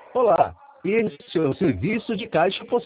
Olá, este é o serviço de caixa postal.